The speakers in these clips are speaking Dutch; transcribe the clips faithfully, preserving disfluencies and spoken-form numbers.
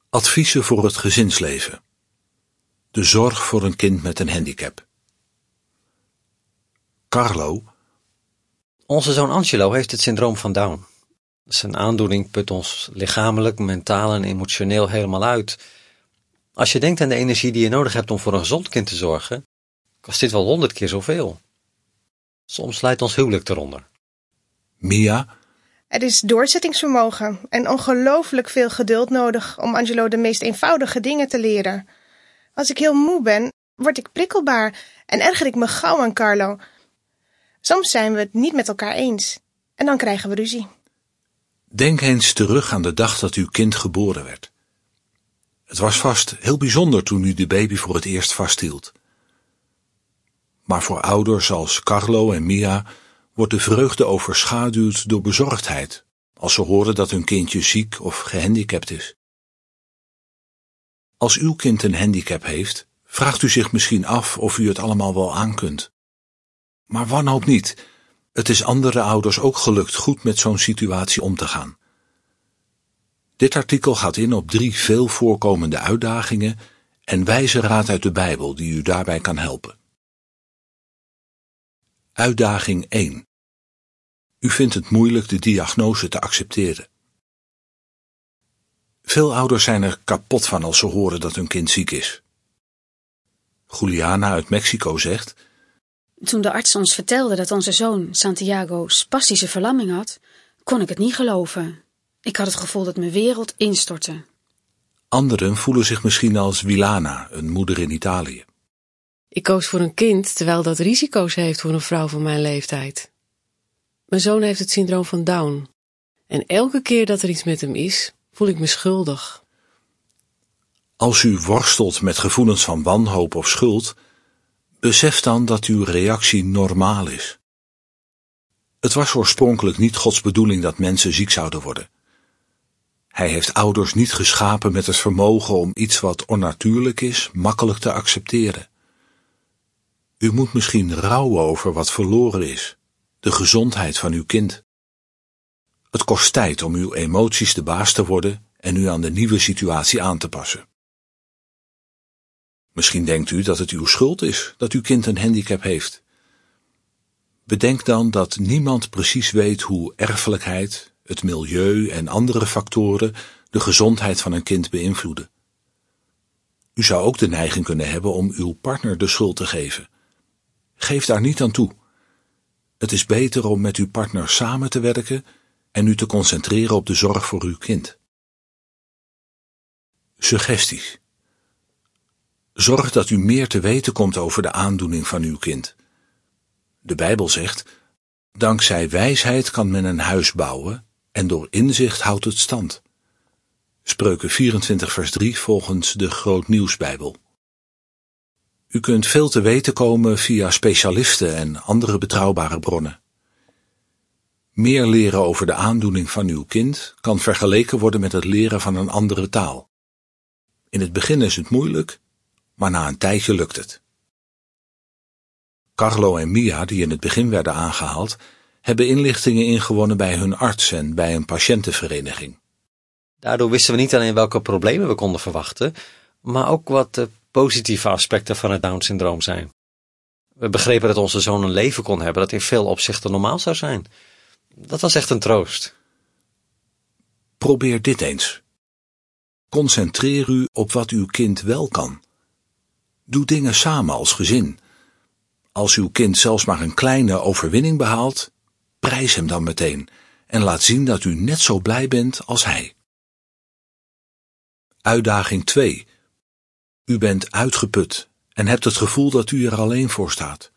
Adviezen voor het gezinsleven. De zorg voor een kind met een handicap. Carlo. Onze zoon Angelo heeft het syndroom van Down. Zijn aandoening put ons lichamelijk, mentaal en emotioneel helemaal uit. Als je denkt aan de energie die je nodig hebt om voor een gezond kind te zorgen, kost dit wel honderd keer zoveel. Soms leidt ons huwelijk eronder. Mia. Er is doorzettingsvermogen en ongelooflijk veel geduld nodig om Angelo de meest eenvoudige dingen te leren. Als ik heel moe ben, word ik prikkelbaar en erger ik me gauw aan Carlo. Soms zijn we het niet met elkaar eens en dan krijgen we ruzie. Denk eens terug aan de dag dat uw kind geboren werd. Het was vast heel bijzonder toen u de baby voor het eerst vasthield. Maar voor ouders als Carlo en Mia wordt de vreugde overschaduwd door bezorgdheid als ze horen dat hun kindje ziek of gehandicapt is. Als uw kind een handicap heeft, vraagt u zich misschien af of u het allemaal wel aankunt. Maar wanhoop niet. Het is andere ouders ook gelukt goed met zo'n situatie om te gaan. Dit artikel gaat in op drie veel voorkomende uitdagingen en wijze raad uit de Bijbel die u daarbij kan helpen. Uitdaging één. U vindt het moeilijk de diagnose te accepteren. Veel ouders zijn er kapot van als ze horen dat hun kind ziek is. Juliana uit Mexico zegt: Toen de arts ons vertelde dat onze zoon Santiago spastische verlamming had, kon ik het niet geloven. Ik had het gevoel dat mijn wereld instortte. Anderen voelen zich misschien als Wilana, een moeder in Italië. Ik koos voor een kind, terwijl dat risico's heeft voor een vrouw van mijn leeftijd. Mijn zoon heeft het syndroom van Down. En elke keer dat er iets met hem is, voel ik me schuldig. Als u worstelt met gevoelens van wanhoop of schuld, besef dan dat uw reactie normaal is. Het was oorspronkelijk niet Gods bedoeling dat mensen ziek zouden worden. Hij heeft ouders niet geschapen met het vermogen om iets wat onnatuurlijk is, makkelijk te accepteren. U moet misschien rouwen over wat verloren is, de gezondheid van uw kind. Het kost tijd om uw emoties de baas te worden en u aan de nieuwe situatie aan te passen. Misschien denkt u dat het uw schuld is dat uw kind een handicap heeft. Bedenk dan dat niemand precies weet hoe erfelijkheid, het milieu en andere factoren de gezondheid van een kind beïnvloeden. U zou ook de neiging kunnen hebben om uw partner de schuld te geven. Geef daar niet aan toe. Het is beter om met uw partner samen te werken en u te concentreren op de zorg voor uw kind. Suggesties. Zorg dat u meer te weten komt over de aandoening van uw kind. De Bijbel zegt: dankzij wijsheid kan men een huis bouwen en door inzicht houdt het stand. Spreuken vierentwintig vers drie volgens de Groot Nieuwsbijbel. U kunt veel te weten komen via specialisten en andere betrouwbare bronnen. Meer leren over de aandoening van uw kind kan vergeleken worden met het leren van een andere taal. In het begin is het moeilijk, maar na een tijdje lukt het. Carlo en Mia, die in het begin werden aangehaald, hebben inlichtingen ingewonnen bij hun arts en bij een patiëntenvereniging. Daardoor wisten we niet alleen welke problemen we konden verwachten, maar ook wat de positieve aspecten van het Down-syndroom zijn. We begrepen dat onze zoon een leven kon hebben dat in veel opzichten normaal zou zijn. Dat was echt een troost. Probeer dit eens. Concentreer u op wat uw kind wel kan. Doe dingen samen als gezin. Als uw kind zelfs maar een kleine overwinning behaalt, prijs hem dan meteen en laat zien dat u net zo blij bent als hij. Uitdaging twee. U bent uitgeput en hebt het gevoel dat u er alleen voor staat.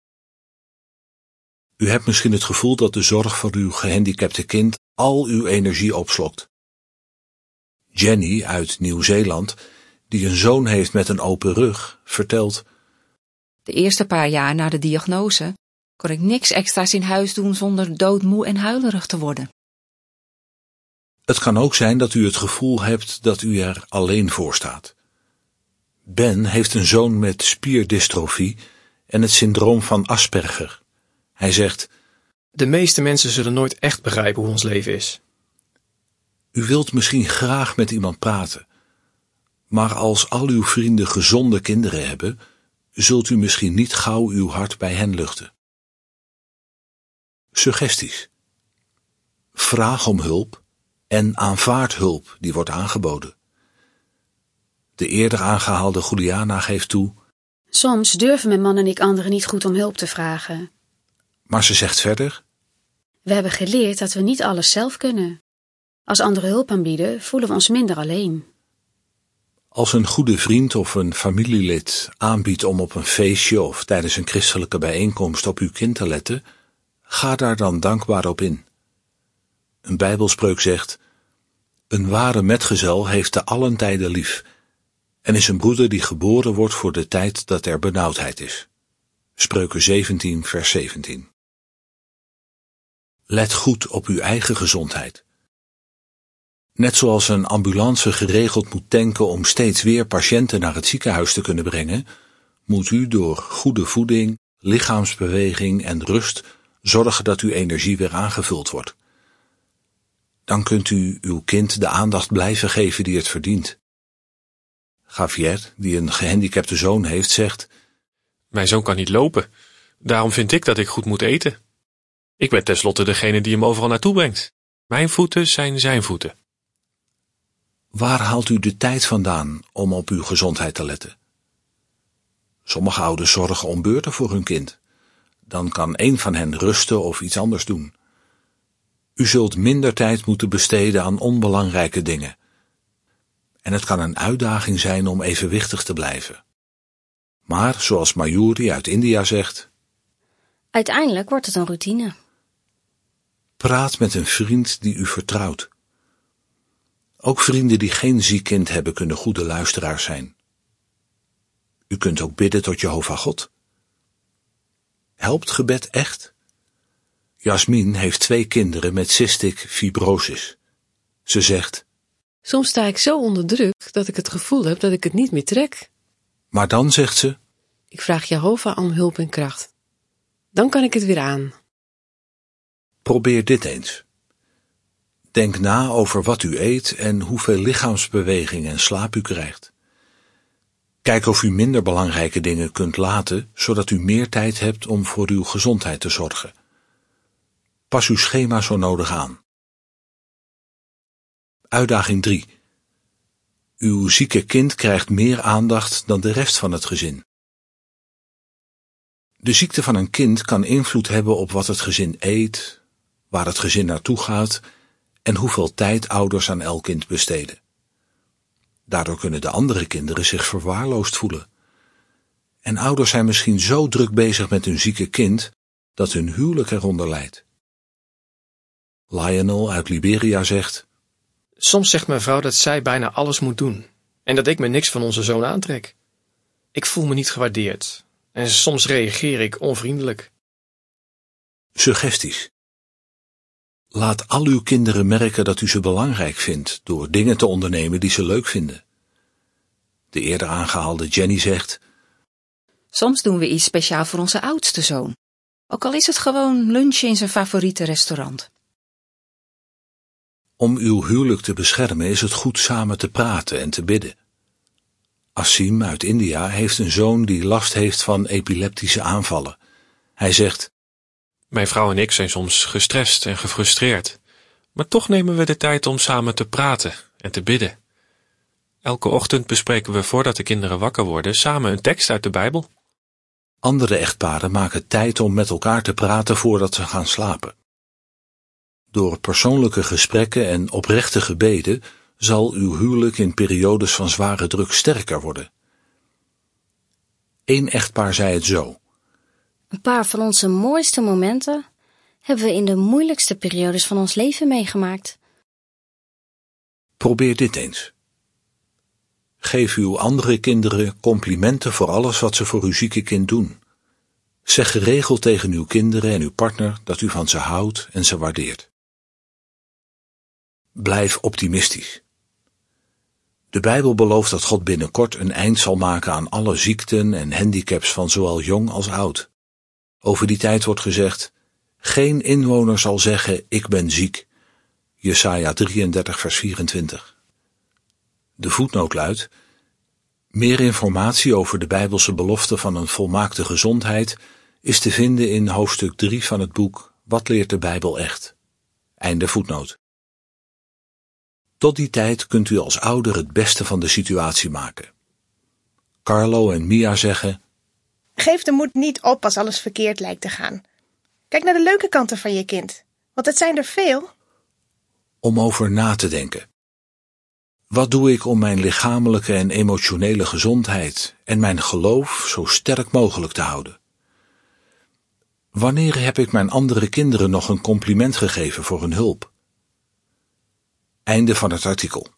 U hebt misschien het gevoel dat de zorg voor uw gehandicapte kind al uw energie opslokt. Jenny uit Nieuw-Zeeland, die een zoon heeft met een open rug, vertelt: De eerste paar jaar na de diagnose kon ik niks extra's in huis doen zonder doodmoe en huilerig te worden. Het kan ook zijn dat u het gevoel hebt dat u er alleen voor staat. Ben heeft een zoon met spierdystrofie en het syndroom van Asperger. Hij zegt: De meeste mensen zullen nooit echt begrijpen hoe ons leven is. U wilt misschien graag met iemand praten, Maar als al uw vrienden gezonde kinderen hebben, zult u misschien niet gauw uw hart bij hen luchten. Suggesties. Vraag om hulp en aanvaard hulp die wordt aangeboden. De eerder aangehaalde Juliana geeft toe: Soms durven mijn man en ik anderen niet goed om hulp te vragen. Maar ze zegt verder: We hebben geleerd dat we niet alles zelf kunnen. Als anderen hulp aanbieden, voelen we ons minder alleen. Als een goede vriend of een familielid aanbiedt om op een feestje of tijdens een christelijke bijeenkomst op uw kind te letten, ga daar dan dankbaar op in. Een Bijbelspreuk zegt: een ware metgezel heeft te allen tijden lief en is een broeder die geboren wordt voor de tijd dat er benauwdheid is. Spreuken zeventien, vers zeventien. Let goed op uw eigen gezondheid. Net zoals een ambulance geregeld moet tanken om steeds weer patiënten naar het ziekenhuis te kunnen brengen, moet u door goede voeding, lichaamsbeweging en rust zorgen dat uw energie weer aangevuld wordt. Dan kunt u uw kind de aandacht blijven geven die het verdient. Javier, die een gehandicapte zoon heeft, zegt: Mijn zoon kan niet lopen. Daarom vind ik dat ik goed moet eten. Ik ben tenslotte degene die hem overal naartoe brengt. Mijn voeten zijn zijn voeten. Waar haalt u de tijd vandaan om op uw gezondheid te letten? Sommige ouders zorgen om beurten voor hun kind. Dan kan één van hen rusten of iets anders doen. U zult minder tijd moeten besteden aan onbelangrijke dingen. En het kan een uitdaging zijn om evenwichtig te blijven. Maar, zoals Mayuri uit India zegt, uiteindelijk wordt het een routine. Praat met een vriend die u vertrouwt. Ook vrienden die geen ziek kind hebben kunnen goede luisteraars zijn. U kunt ook bidden tot Jehovah God. Helpt gebed echt? Jasmin heeft twee kinderen met cystic fibrosis. Ze zegt: Soms sta ik zo onder druk dat ik het gevoel heb dat ik het niet meer trek. Maar dan zegt ze: Ik vraag Jehovah om hulp en kracht. Dan kan ik het weer aan. Probeer dit eens. Denk na over wat u eet en hoeveel lichaamsbeweging en slaap u krijgt. Kijk of u minder belangrijke dingen kunt laten, zodat u meer tijd hebt om voor uw gezondheid te zorgen. Pas uw schema zo nodig aan. Uitdaging drie. Uw zieke kind krijgt meer aandacht dan de rest van het gezin. De ziekte van een kind kan invloed hebben op wat het gezin eet, waar het gezin naartoe gaat en hoeveel tijd ouders aan elk kind besteden. Daardoor kunnen de andere kinderen zich verwaarloosd voelen. En ouders zijn misschien zo druk bezig met hun zieke kind dat hun huwelijk eronder lijdt. Lionel uit Liberia zegt: Soms zegt mijn vrouw dat zij bijna alles moet doen en dat ik me niks van onze zoon aantrek. Ik voel me niet gewaardeerd en soms reageer ik onvriendelijk. Suggesties. Laat al uw kinderen merken dat u ze belangrijk vindt door dingen te ondernemen die ze leuk vinden. De eerder aangehaalde Jenny zegt: Soms doen we iets speciaal voor onze oudste zoon. Ook al is het gewoon lunchen in zijn favoriete restaurant. Om uw huwelijk te beschermen is het goed samen te praten en te bidden. Asim uit India heeft een zoon die last heeft van epileptische aanvallen. Hij zegt: Mijn vrouw en ik zijn soms gestrest en gefrustreerd, maar toch nemen we de tijd om samen te praten en te bidden. Elke ochtend bespreken we voordat de kinderen wakker worden samen een tekst uit de Bijbel. Andere echtparen maken tijd om met elkaar te praten voordat ze gaan slapen. Door persoonlijke gesprekken en oprechte gebeden zal uw huwelijk in periodes van zware druk sterker worden. Eén echtpaar zei het zo: Een paar van onze mooiste momenten hebben we in de moeilijkste periodes van ons leven meegemaakt. Probeer dit eens. Geef uw andere kinderen complimenten voor alles wat ze voor uw zieke kind doen. Zeg geregeld tegen uw kinderen en uw partner dat u van ze houdt en ze waardeert. Blijf optimistisch. De Bijbel belooft dat God binnenkort een eind zal maken aan alle ziekten en handicaps van zowel jong als oud. Over die tijd wordt gezegd: geen inwoner zal zeggen, ik ben ziek. Jesaja drieëndertig vers vierentwintig. De voetnoot luidt: Meer informatie over de Bijbelse belofte van een volmaakte gezondheid is te vinden in hoofdstuk drie van het boek Wat leert de Bijbel echt? Einde voetnoot. Tot die tijd kunt u als ouder het beste van de situatie maken. Carlo en Mia zeggen: Geef de moed niet op als alles verkeerd lijkt te gaan. Kijk naar de leuke kanten van je kind, want het zijn er veel. Om over na te denken. Wat doe ik om mijn lichamelijke en emotionele gezondheid en mijn geloof zo sterk mogelijk te houden? Wanneer heb ik mijn andere kinderen nog een compliment gegeven voor hun hulp? Einde van het artikel.